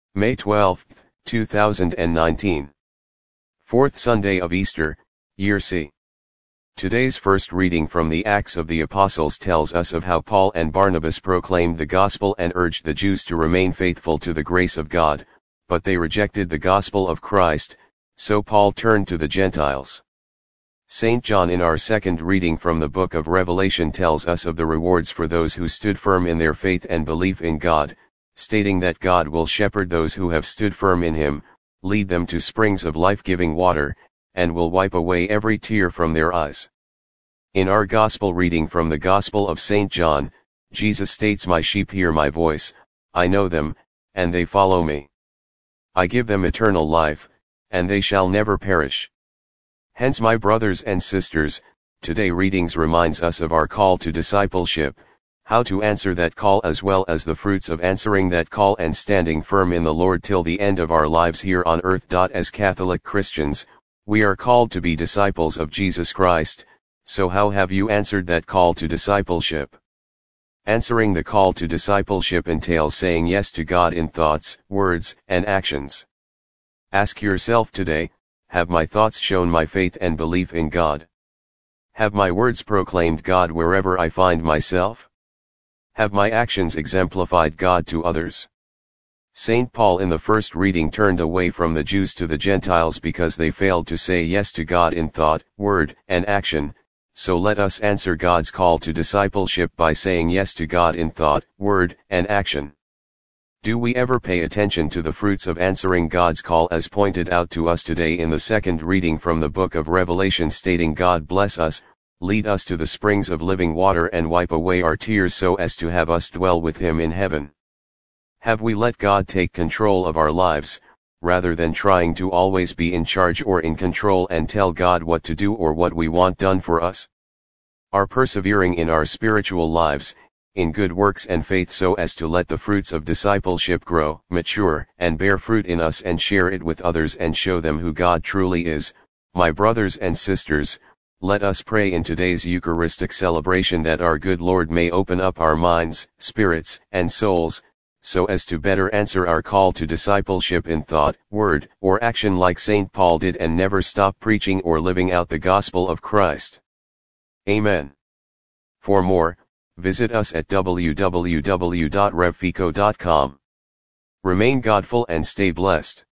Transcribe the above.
May 12, 2019. Fourth Sunday of Easter, Year C. Today's first reading from the Acts of the Apostles tells us of how Paul and Barnabas proclaimed the gospel and urged the Jews to remain faithful to the grace of God, but they rejected the gospel of Christ, so Paul turned to the Gentiles. St. John in our second reading from the book of Revelation tells us of the rewards for those who stood firm in their faith and belief in God, stating that God will shepherd those who have stood firm in Him, lead them to springs of life-giving water, and will wipe away every tear from their eyes. In our Gospel reading from the Gospel of St. John, Jesus states, "My sheep hear my voice, I know them, and they follow me. I give them eternal life, and they shall never perish." Hence, my brothers and sisters, today readings reminds us of our call to discipleship, how to answer that call as well as the fruits of answering that call and standing firm in the Lord till the end of our lives here on earth. As Catholic Christians, we are called to be disciples of Jesus Christ, so how have you answered that call to discipleship? Answering the call to discipleship entails saying yes to God in thoughts, words, and actions. Ask yourself today, have my thoughts shown my faith and belief in God? Have my words proclaimed God wherever I find myself? Have my actions exemplified God to others? St. Paul in the first reading turned away from the Jews to the Gentiles because they failed to say yes to God in thought, word, and action, so let us answer God's call to discipleship by saying yes to God in thought, word, and action. Do we ever pay attention to the fruits of answering God's call as pointed out to us today in the second reading from the book of Revelation, stating, "God bless us, lead us to the springs of living water and wipe away our tears so as to have us dwell with Him in heaven"? Have we let God take control of our lives, rather than trying to always be in charge or in control and tell God what to do or what we want done for us? Are persevering in our spiritual lives, in good works and faith so as to let the fruits of discipleship grow, mature, and bear fruit in us and share it with others and show them who God truly is? My brothers and sisters, let us pray in today's Eucharistic celebration that our good Lord may open up our minds, spirits, and souls, so as to better answer our call to discipleship in thought, word, or action like St. Paul did, and never stop preaching or living out the gospel of Christ. Amen. For more, visit us at www.revfico.com. Remain Godful and stay blessed.